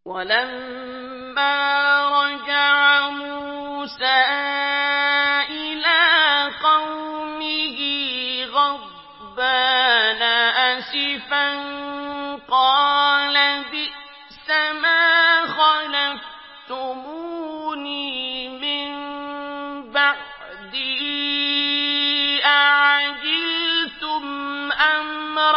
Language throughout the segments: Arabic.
وَلَمَّا رَجَعَ مُوسَىٰ إِلَىٰ قَوْمِهِ غَضْبَانَ أَسِفًا قَالَ بِئْسَمَا خَلَفْتُمُونِي مِن بَعْدِي أَعَجِلْتُمْ أَمْرَ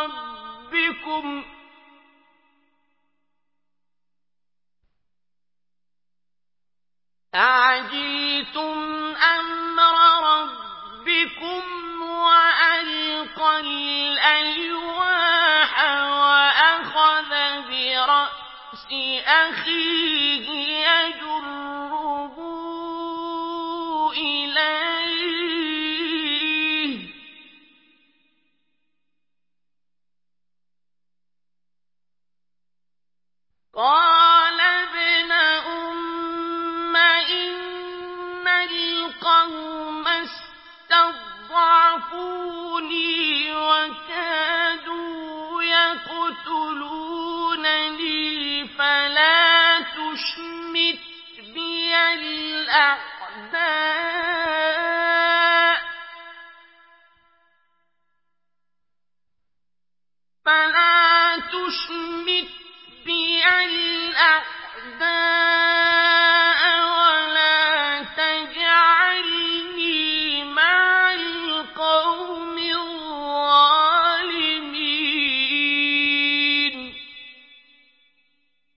رَبِّكُمْ وَأَلْقَى الْأَلْوَاحَ وَأَخَذَ بِرَأْسِ أَخِيهِ يَجُرُّهُ إِلَيْهِ ۚ قَالَ ابْنَ أُمَّ إِنَّ الْقَوْمَ اسْتَضْعَفُونِي وَكَادُوا يَقْتُلُونَنِي فَلَا تُشْمِتْ بِيَ الْأَعْدَاءَ